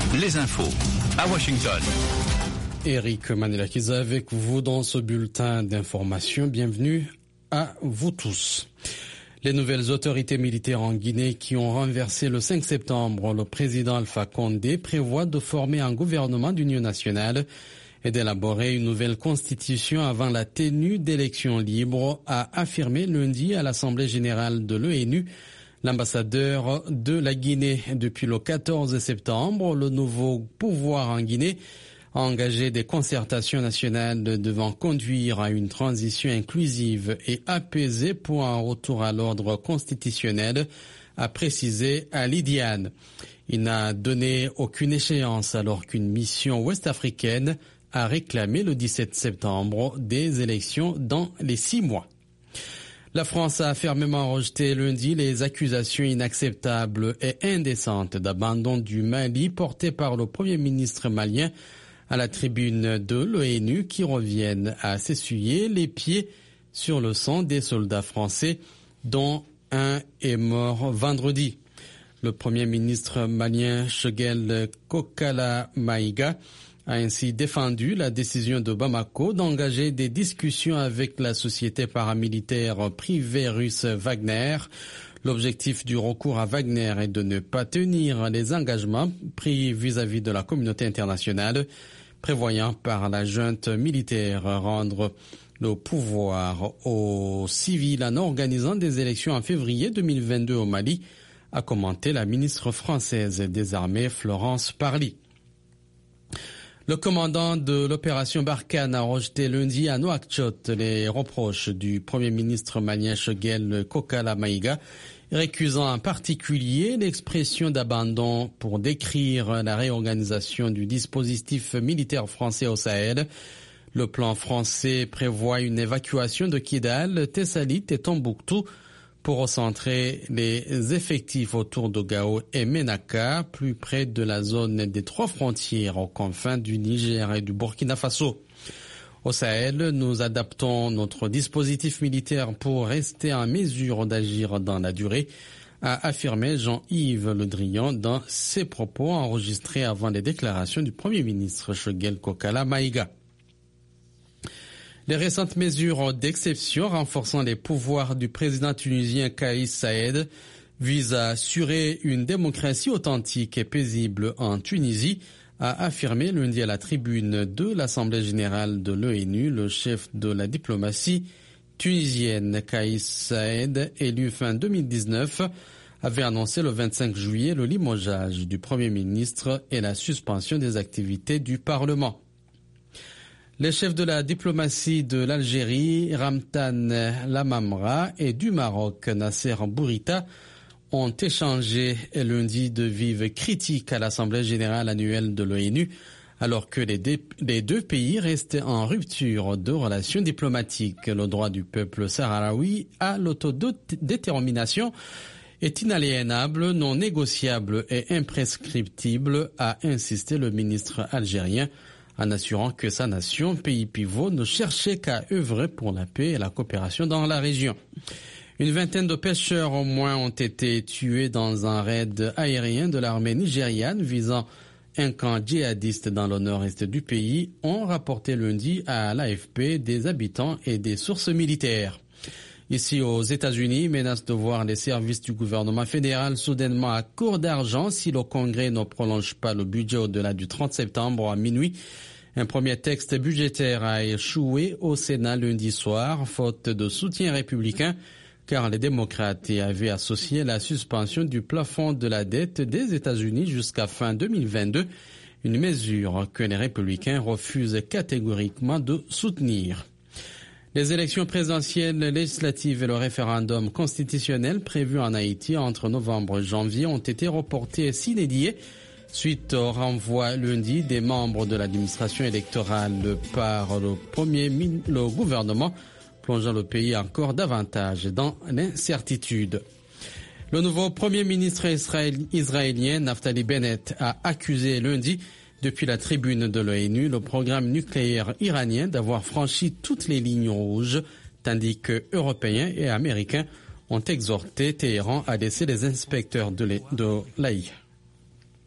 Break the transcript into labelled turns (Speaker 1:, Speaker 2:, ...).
Speaker 1: les infos à Washington.
Speaker 2: Eric Manelakiza avec vous dans ce bulletin d'information. Bienvenue à vous tous. Les nouvelles autorités militaires en Guinée qui ont renversé le 5 septembre le président Alpha Condé prévoient de former un gouvernement d'union nationale et d'élaborer une nouvelle constitution avant la tenue d'élections libres, a affirmé lundi à l'Assemblée générale de l'ONU l'ambassadeur de la Guinée. Depuis le 14 septembre, le nouveau pouvoir en Guinée a engagé des concertations nationales devant conduire à une transition inclusive et apaisée pour un retour à l'ordre constitutionnel, a précisé Ali Diane. Il n'a donné aucune échéance alors qu'une mission ouest-africaine a réclamé le 17 septembre des élections dans les 6 mois. La France a fermement rejeté lundi les accusations inacceptables et indécentes d'abandon du Mali portées par le Premier ministre malien à la tribune de l'ONU qui reviennent à s'essuyer les pieds sur le sang des soldats français dont un est mort vendredi. Le Premier ministre malien Choguel Kokala Maïga a ainsi défendu la décision de Bamako d'engager des discussions avec la société paramilitaire privée russe Wagner. L'objectif du recours à Wagner est de ne pas tenir les engagements pris vis-à-vis de la communauté internationale, prévoyant par la junte militaire rendre le pouvoir aux civils en organisant des élections en février 2022 au Mali, a commenté la ministre française des Armées Florence Parly. Le commandant de l'opération Barkhane a rejeté lundi à Nouakchott les reproches du Premier ministre malien Choguel Kokala Maïga, récusant en particulier l'expression d'abandon pour décrire la réorganisation du dispositif militaire français au Sahel. Le plan français prévoit une évacuation de Kidal, Tessalit et Tombouctou pour recentrer les effectifs autour de Gao et Ménaka, plus près de la zone des 3 frontières aux confins du Niger et du Burkina Faso. Au Sahel, nous adaptons notre dispositif militaire pour rester en mesure d'agir dans la durée, a affirmé Jean-Yves Le Drian dans ses propos enregistrés avant les déclarations du Premier ministre Choguel Kokala Maïga. Les récentes mesures d'exception renforçant les pouvoirs du président tunisien Kais Saied visent à assurer une démocratie authentique et paisible en Tunisie, a affirmé lundi à la tribune de l'Assemblée générale de l'ONU le chef de la diplomatie tunisienne. Kais Saied, élu fin 2019, avait annoncé le 25 juillet le limogeage du Premier ministre et la suspension des activités du Parlement. Les chefs de la diplomatie de l'Algérie, Ramtan Lamamra, et du Maroc, Nasser Bourita, ont échangé lundi de vives critiques à l'Assemblée générale annuelle de l'ONU, alors que les deux pays restent en rupture de relations diplomatiques. Le droit du peuple sahraoui à l'autodétermination est inaliénable, non négociable et imprescriptible, a insisté le ministre algérien, en assurant que sa nation, pays pivot, ne cherchait qu'à œuvrer pour la paix et la coopération dans la région. Une vingtaine de pêcheurs au moins ont été tués dans un raid aérien de l'armée nigériane visant un camp djihadiste dans le nord-est du pays, ont rapporté lundi à l'AFP des habitants et des sources militaires. Ici aux États-Unis, menace de voir les services du gouvernement fédéral soudainement à court d'argent si le Congrès ne prolonge pas le budget au-delà du 30 septembre à minuit. Un premier texte budgétaire a échoué au Sénat lundi soir, faute de soutien républicain, car les démocrates y avaient associé la suspension du plafond de la dette des États-Unis jusqu'à fin 2022, une mesure que les républicains refusent catégoriquement de soutenir. Les élections présidentielles, législatives et le référendum constitutionnel prévu en Haïti entre novembre et janvier ont été reportés sine die suite au renvoi lundi des membres de l'administration électorale par le gouvernement, plongeant le pays encore davantage dans l'incertitude. Le nouveau Premier ministre israélien Naftali Bennett a accusé lundi, depuis la tribune de l'ONU, le programme nucléaire iranien d'avoir franchi toutes les lignes rouges, tandis que Européens et Américains ont exhorté Téhéran à laisser les inspecteurs de l'AI.